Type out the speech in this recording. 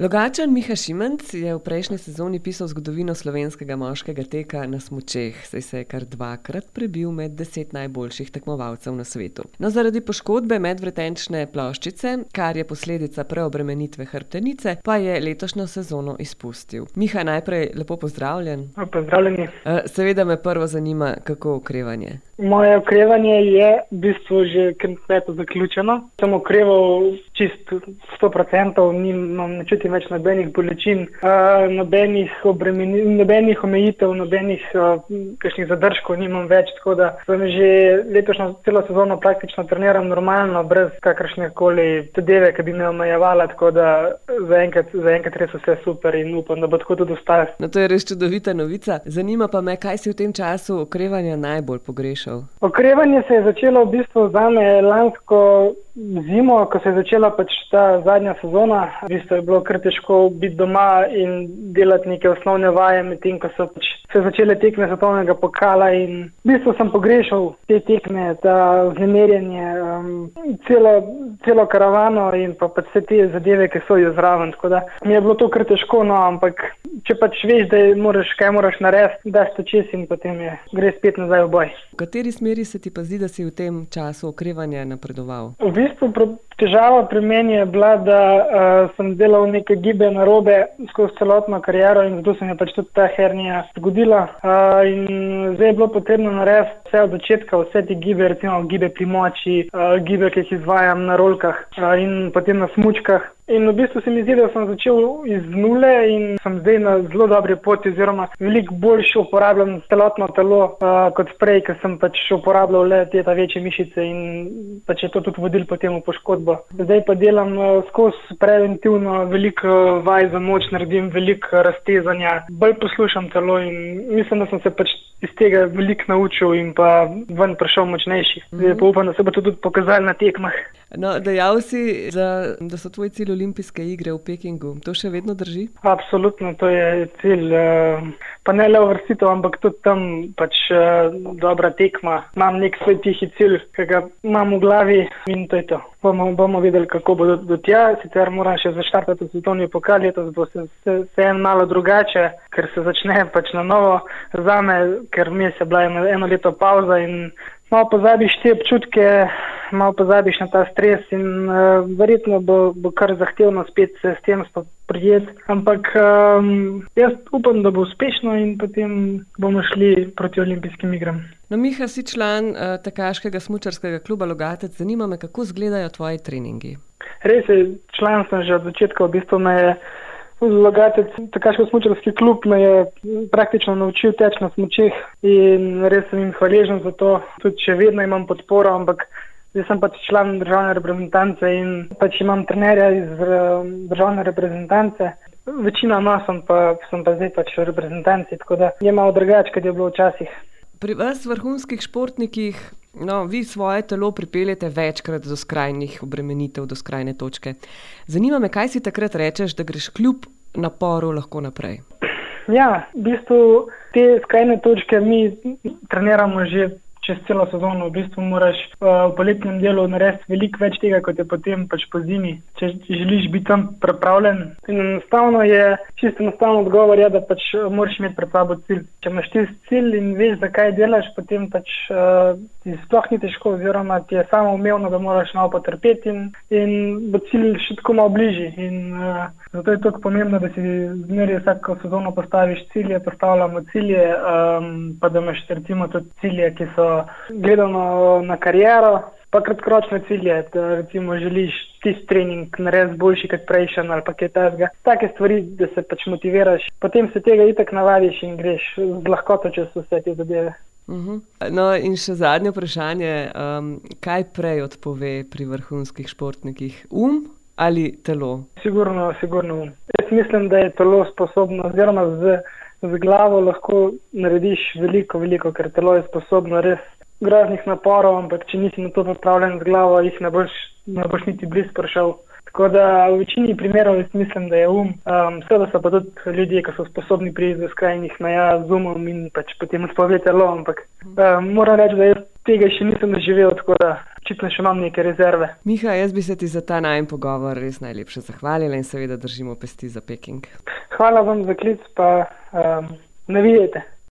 Logatčan Miha Šimenc je v prejšnji sezoni pisal zgodovino slovenskega moškega teka na smučeh, saj se je kar 2-krat prebil med 10 najboljših tekmovalcev na svetu. No, zaradi poškodbe medvretenčne ploščice, kar je posledica preobremenitve hrbtenice, pa je letošnjo sezono izpustil. Miha, najprej lepo pozdravljen. Pozdravljeni. Seveda me prvo zanima, kako okrevanje. Moje okrevanje je v bistvu že kompletno zaključeno. Sem okreval čisto 100%, ne čutim več nobenih bolečin, nobenih omejitev, nobenih kakšnih zadržkov nimam več, tako da sem že letošnjo celo sezono praktično treniram normalno, brez kakršnekoli zadeve, ki bi me omejevala, tako da zaenkrat res vse super in upam, da bo tako tudi ostalo. No, to je res čudovita novica. Zanima pa me, kaj si v tem času okrevanja najbolj pogrešal? Okrevanje se je začelo v bistvu zame lansko zimo, ko se je začela pač ta zadnja sezona. V bistvu je bilo kar težko biti doma in delati neke osnovne vaje, medtem ko so pač se začele tekme svetovnega pokala in v bistvu sem pogrešal te tekme, ta vznemirjenje, celo karavano in pa pač vse te zadeve, ki so jo zraven. Tako da mi je bilo to kar težko, no, ampak če pač veš, da kaj moraš narediti, daš to čez in potem gre spet nazaj v boj. V kateri smeri se ti pa zdi, da si v tem času okrevanja napredoval? V bistvu težava pri meni je bila, da sem delal neke gibe narobe skozi celotno kariero in zato se mi je pač tudi ta hernija zgodila. In zdaj je bilo potrebno narediti vse od začetka, vse te gibe, recimo gibe pri moči, gibe, ki jih izvajam na rolkah in potem na smučkah. In v bistvu se mi zdi, da sem začel iz nule in sem zdaj na zelo dobri poti oziroma veliko boljše uporabljam celotno telo kot prej, ker sem pač uporabljal le te večje mišice in pač je to tudi vodilo potem v poškodbo. Zdaj pa delam skozi preventivno, veliko vaj za moč, naredim veliko raztezanja, bolj poslušam telo in mislim, da sem se pač iz tega veliko naučil in pa ven prišel močnejši. Zdaj pa upam, da se bo to tudi pokazalo na tekmah. No, dejal si, da so tvoj cilj olimpijske igre v Pekingu. To še vedno drži? Absolutno, to je cilj. Pa ne le uvrstitev, ampak tudi tam pač dobra tekma. Imam nek svoj tihi cilj, ki ga imam v glavi in to je to. Bomo videli, kako bo do tja. Sicer moram še zaštartati v svetovni pokal, letos bo se malo drugače, ker se začne pač na novo zame, ker mi je bila eno leto pauza in malo pozabiš te občutke, malo pozabiš na ta stres in verjetno bo kar zahtevno spet se s tem spoprijeti. Ampak jaz upam, da bo uspešno in potem bomo šli proti olimpijskim igram. No, Miha, si član tekaškega smučarskega kluba Logatec. Zanima me, kako izgledajo tvoji treningi? Res je, član sem že od začetka, v bistvu me je Logatec, tekaško-smučarski klub me je praktično naučil teči na smučeh in res sem jim hvaležen za to. Tudi še vedno imam podporo, ampak zdaj sem pač član državne reprezentance in pač imam trenerja iz državne reprezentance. Večina sem pa zdaj pač v reprezentanci, tako da je malo drugače, kot je bilo včasih. Pri vas, vrhunskih športnikih, vi svoje telo pripeljete večkrat do skrajnih obremenitev, do skrajne točke. Zanima me, kaj si takrat rečeš, da greš kljub naporu lahko naprej? Ja, v bistvu te skrajne točke mi treniramo že čez celo sezono. V bistvu moraš v poletnem delu narediti veliko več tega, kot je potem pač po zimi, če želiš biti tam pripravljen. In čisto enostavno odgovor je, da pač moraš imeti pred sabo cilj. Če imaš ti cilj in veš, zakaj delaš, potem pač ti sploh ni težko oziroma ti je samo umevno, da moraš malo potrpeti in bo cilj še tako malo bližji. In zato je tako pomembno, da si zmeraj vsako sezono postaviš cilje, postavljamo cilje, pa da imaš recimo tudi cilje, ki so gledano na kariero, pa kratkoročne cilje, da recimo želiš tisti trening narediti boljši kot prejšnji ali pa kaj takega. Take stvari, da se pač motiviraš, potem se tega itak navadiš in greš z lahkoto čez vse te zadeve. No in še zadnje vprašanje, kaj prej odpove pri vrhunskih športnikih, ali telo? Sigurno Jaz mislim, da je telo sposobno oziroma z glavo lahko narediš veliko, ker telo je sposobno res groznih naporov, ampak če nisi na to pripravljen z glavo, jih ne boš niti blizu prišel. Tako da v večini primerov jaz mislim, da je seveda so pa tudi ljudje, ki so sposobni priti do skrajnih meja z umom in pač potem odpove telo, ampak moram reči, da jaz tega še nisem doživel, tako da očitno še imam neke rezerve. Miha, jaz bi se ti za ta najin pogovor res najlepše zahvalila in seveda držimo pesti za Peking. Hvala vam za klic, pa navijajte.